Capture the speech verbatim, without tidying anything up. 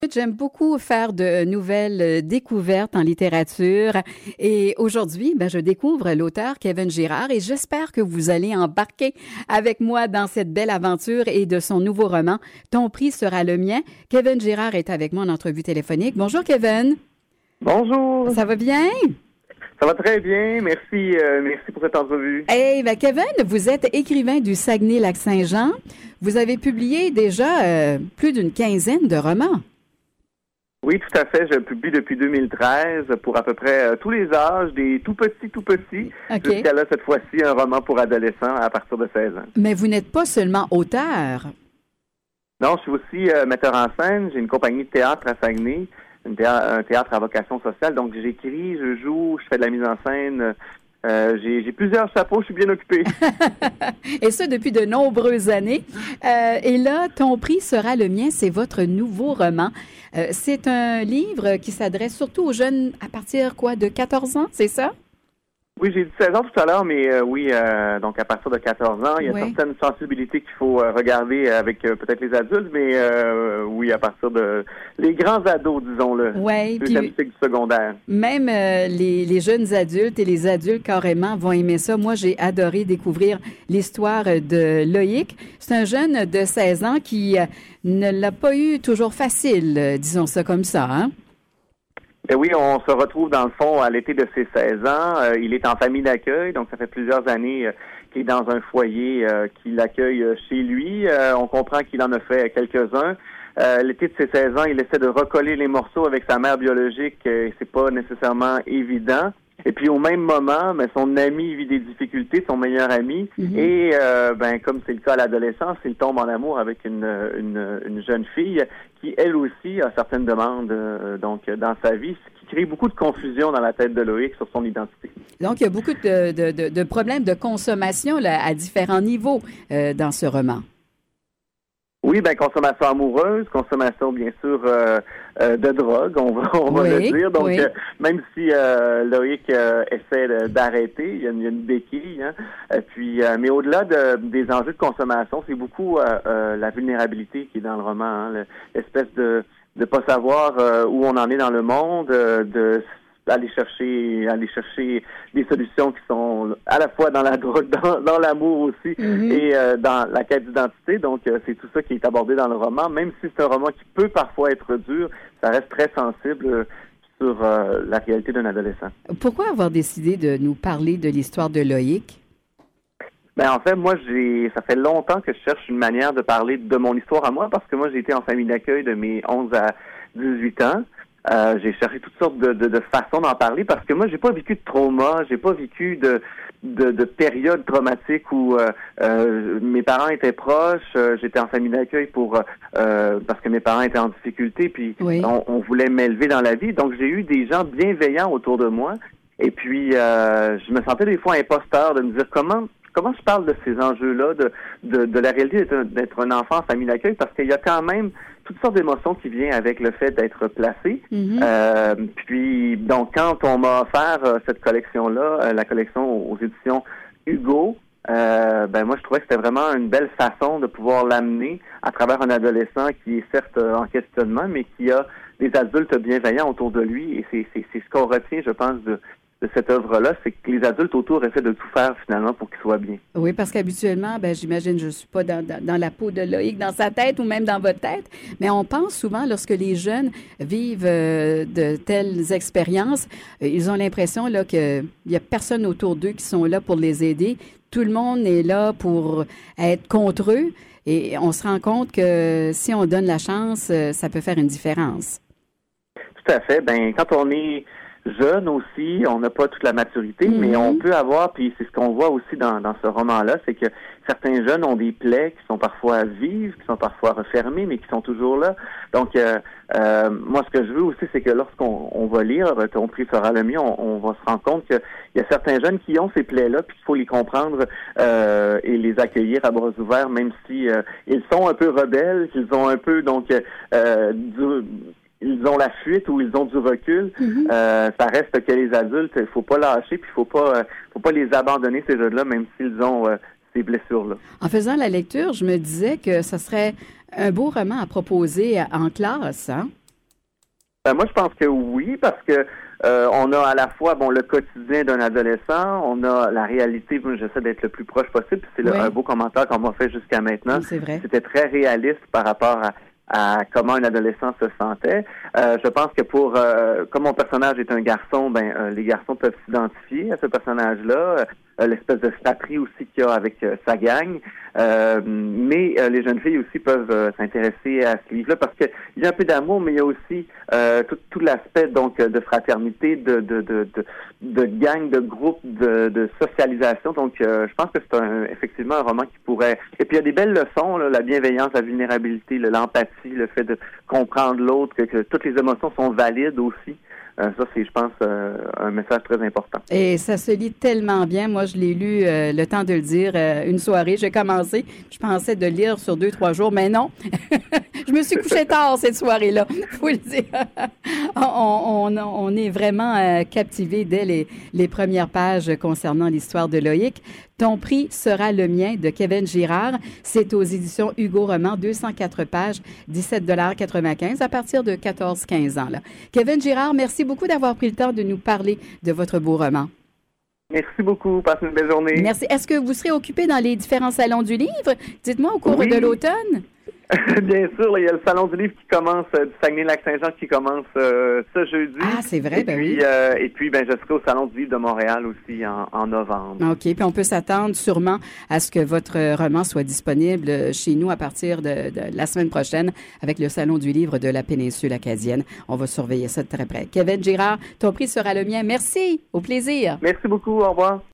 J'aime beaucoup faire de nouvelles découvertes en littérature et aujourd'hui, ben, je découvre l'auteur Kevin Girard et j'espère que vous allez embarquer avec moi dans cette belle aventure et de son nouveau roman « Ton prix sera le mien ». Kevin Girard est avec moi en entrevue téléphonique. Bonjour Kevin. Bonjour. Ça va bien? Ça va très bien. Merci, euh, merci pour cette entrevue. Hey, ben Kevin, vous êtes écrivain du Saguenay-Lac-Saint-Jean. Vous avez publié déjà euh, plus d'une quinzaine de romans. Oui, tout à fait. Je publie depuis deux mille treize pour à peu près euh, tous les âges, des tout petits, tout petits, okay. jusqu'à là, cette fois-ci, un roman pour adolescents à partir de seize ans. Mais vous n'êtes pas seulement auteur. Non, je suis aussi euh, metteur en scène. J'ai une compagnie de théâtre à Saguenay, une théâtre, un théâtre à vocation sociale. Donc, j'écris, je joue, je fais de la mise en scène. Euh, j'ai, j'ai plusieurs chapeaux, je suis bien occupé. Et ça depuis de nombreuses années. Euh, et là, Ton prix sera le mien, c'est votre nouveau roman. Euh, c'est un livre qui s'adresse surtout aux jeunes à partir, quoi, de quatorze ans, c'est ça? Oui, j'ai dit seize ans tout à l'heure, mais euh, oui, euh, donc à partir de quatorze ans, il y a oui. certaines sensibilités qu'il faut euh, regarder avec euh, peut-être les adultes, mais euh, oui, à partir de les grands ados, disons-le. Oui, deuxième cycle du secondaire. Même euh, les, les jeunes adultes et les adultes carrément vont aimer ça. Moi, j'ai adoré découvrir l'histoire de Loïc. C'est un jeune de seize ans qui euh, ne l'a pas eu toujours facile, euh, disons ça comme ça, hein? Et oui, on se retrouve dans le fond à l'été de ses seize ans. Euh, il est en famille d'accueil, donc ça fait plusieurs années euh, qu'il est dans un foyer euh, qui l'accueille chez lui. Euh, on comprend qu'il en a fait quelques-uns. Euh, l'été de ses seize ans, il essaie de recoller les morceaux avec sa mère biologique. Euh, c'est pas nécessairement évident. Et puis au même moment, ben, son ami vit des difficultés, son meilleur ami, mm-hmm. et euh, ben comme c'est le cas à l'adolescence, il tombe en amour avec une, une, une jeune fille qui elle aussi a certaines demandes euh, donc dans sa vie, ce qui crée beaucoup de confusion dans la tête de Loïc sur son identité. Donc il y a beaucoup de, de, de, de problèmes de consommation là, à différents niveaux euh, dans ce roman. Oui, ben consommation amoureuse, consommation bien sûr euh, euh, de drogue, on va on va oui, le dire. Donc oui. euh, même si euh, Loïc euh, essaie de, d'arrêter, il y, a une, il y a une béquille. Hein, et puis, euh, mais au-delà de, des enjeux de consommation, c'est beaucoup euh, euh, la vulnérabilité qui est dans le roman, hein, l'espèce de de pas savoir euh, où on en est dans le monde, euh, de aller chercher aller chercher des solutions qui sont à la fois dans la drogue, dans, dans l'amour aussi, mm-hmm. et euh, dans la quête d'identité. Donc, euh, c'est tout ça qui est abordé dans le roman. Même si c'est un roman qui peut parfois être dur, ça reste très sensible euh, sur euh, la réalité d'un adolescent. Pourquoi avoir décidé de nous parler de l'histoire de Loïc? Ben en fait, moi, j'ai ça fait longtemps que je cherche une manière de parler de mon histoire à moi, parce que moi, j'ai été en famille d'accueil de mes onze à dix-huit ans. Euh, j'ai cherché toutes sortes de, de, de façons d'en parler parce que moi, j'ai pas vécu de trauma, j'ai pas vécu de de, de période traumatique où euh, euh, mes parents étaient proches, euh, j'étais en famille d'accueil pour euh, parce que mes parents étaient en difficulté, puis oui. on, on voulait m'élever dans la vie. Donc, j'ai eu des gens bienveillants autour de moi. Et puis, euh, je me sentais des fois imposteur de me dire comment comment je parle de ces enjeux-là, de de, de la réalité d'être, d'être un enfant en famille d'accueil, parce qu'il y a quand même toutes sortes d'émotions qui viennent avec le fait d'être placé. Mm-hmm. Euh, puis, donc, quand on m'a offert euh, cette collection-là, euh, la collection aux, aux éditions Hugo, euh, ben moi, je trouvais que c'était vraiment une belle façon de pouvoir l'amener à travers un adolescent qui est certes euh, en questionnement, mais qui a des adultes bienveillants autour de lui. Et c'est, c'est, c'est ce qu'on retient, je pense, de de cette œuvre-là, c'est que les adultes autour essaient de tout faire finalement pour qu'il soit bien. Oui, parce qu'habituellement, ben j'imagine, je ne suis pas dans, dans, dans la peau de Loïc, dans sa tête ou même dans votre tête, mais on pense souvent, lorsque les jeunes vivent euh, de telles expériences, euh, ils ont l'impression là qu'il n'y a personne autour d'eux qui sont là pour les aider. Tout le monde est là pour être contre eux et on se rend compte que si on donne la chance, ça peut faire une différence. Tout à fait. Ben quand on est jeune aussi, on n'a pas toute la maturité, mm-hmm. mais on peut avoir, puis c'est ce qu'on voit aussi dans, dans ce roman-là, c'est que certains jeunes ont des plaies qui sont parfois vives, qui sont parfois refermées, mais qui sont toujours là. Donc, euh, euh, moi, ce que je veux aussi, c'est que lorsqu'on on va lire « Ton prix sera le mien », on, on va se rendre compte qu'il y a certains jeunes qui ont ces plaies-là, puis qu'il faut les comprendre euh, et les accueillir à bras ouverts, même si euh, ils sont un peu rebelles, qu'ils ont un peu, donc, euh, du... ils ont la fuite ou ils ont du recul, mm-hmm. euh, ça reste que les adultes, il faut pas lâcher, puis il faut pas, euh, faut pas les abandonner ces jeunes-là, même s'ils ont euh, ces blessures-là. En faisant la lecture, je me disais que ce serait un beau roman à proposer en classe, hein? Ben, moi, je pense que oui, parce que euh, on a à la fois bon le quotidien d'un adolescent, on a la réalité. Moi, j'essaie d'être le plus proche possible. C'est oui. le, un beau commentaire qu'on m'a fait jusqu'à maintenant. Oui, c'est vrai. C'était très réaliste par rapport à, à comment un adolescent se sentait. Euh, je pense que pour euh, comme mon personnage est un garçon, ben euh, les garçons peuvent s'identifier à ce personnage-là. Euh, l'espèce de fratrie aussi qu'il y a avec euh, sa gang. Euh, mais euh, les jeunes filles aussi peuvent euh, s'intéresser à ce livre-là parce qu'il y a un peu d'amour, mais il y a aussi euh, tout, tout l'aspect donc de fraternité, de de de de, de gang, de groupe, de, de socialisation. Donc, euh, je pense que c'est un, effectivement un roman qui pourrait. Et puis il y a des belles leçons, là, la bienveillance, la vulnérabilité, le, l'empathie, le fait de comprendre l'autre, que, que toutes les émotions sont valides aussi. Euh, ça, c'est, je pense, euh, un message très important. Et ça se lit tellement bien. Moi, je l'ai lu, euh, le temps de le dire, euh, une soirée. J'ai commencé, je pensais de lire sur deux, trois jours, mais non. Je me suis couchée tard cette soirée-là, faut le dire. on, on, on est vraiment euh, captivés dès les, les premières pages concernant l'histoire de Loïc. Ton prix sera le mien de Kevin Girard. C'est aux éditions Hugo Roman, deux cent quatre pages, dix-sept dollars quatre-vingt-quinze à partir de quatorze quinze ans. Là. Kevin Girard, merci beaucoup d'avoir pris le temps de nous parler de votre beau roman. Merci beaucoup. Passez une belle journée. Merci. Est-ce que vous serez occupé dans les différents salons du livre? Dites-moi au cours oui. de l'automne. Bien sûr, là, il y a le Salon du livre qui commence, euh, du Saguenay-Lac-Saint-Jean qui commence euh, ce jeudi. Ah, c'est vrai, et ben puis, oui. Euh, et puis, ben, je serai au Salon du livre de Montréal aussi en, en novembre. OK, puis on peut s'attendre sûrement à ce que votre roman soit disponible chez nous à partir de, de la semaine prochaine avec le Salon du livre de la péninsule acadienne. On va surveiller ça de très près. Kevin Girard, ton prix sera le mien. Merci, au plaisir. Merci beaucoup, au revoir.